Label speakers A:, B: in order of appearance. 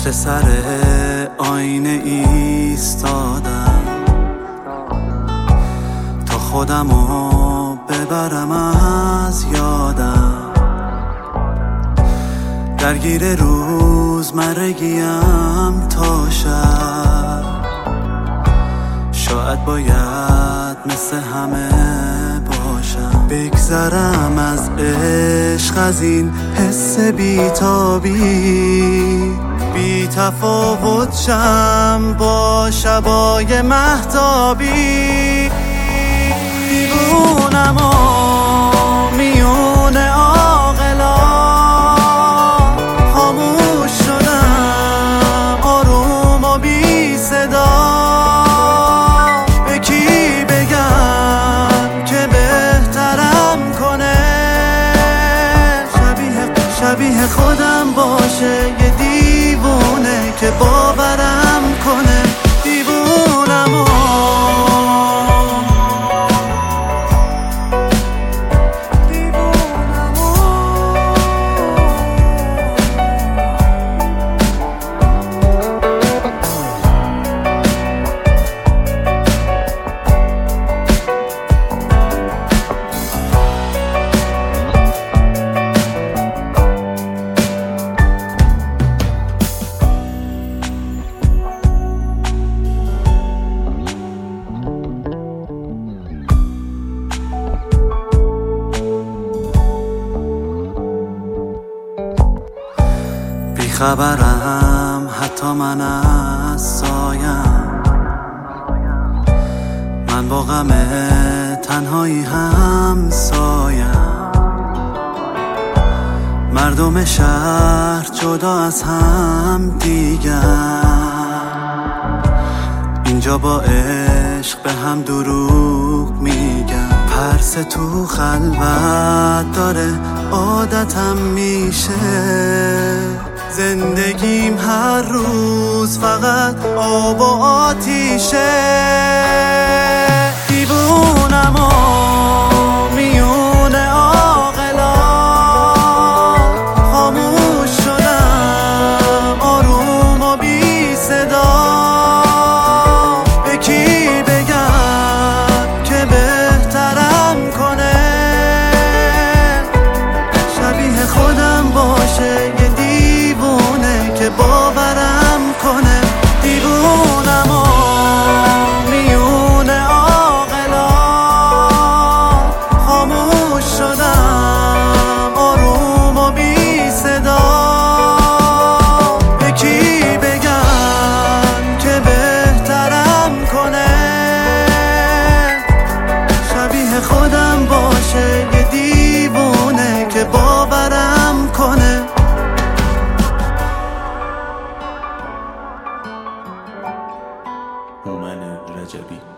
A: پشت سر آینه ایستادم تا خودمو ببرم از یادم. درگیر روزمرگیم تا شب، شاید باید مثل همه باشم. بگذرم از عشق، از این حس بیتابی، بی تفاوت شم با شبای مهتابی. دیوونم و میون عاقلا، خاموش شدم آروم و بی صدا. به کی بگم که بهترم کنه، شبیه خودم باشه، یه دیوونه که باورم کنه. دیوونم و خبرم حتی من از سایم، من با غم تنهایی هم سایم. مردم شهر جدا از هم دیگر، اینجا با عشق به هم دروغ میگن. پرس تو خلوت داره، عادتم میشه. زندگیم هر روز فقط آب و آتیشه. دیوونم و میون عاقلا، خاموش شدم آروم و بی صدا. به کی بگم که بهترم کنه، شبیه خودم باشه، یه دیوونه که باورم کنه. دیوونم و میون عاقلا، خاموش شدم آروم و بی صدا. به کی بگم که بهترم کنه، شبیه خودم باشه، یه دیوونه که باورم کنه.
B: هومن رجبی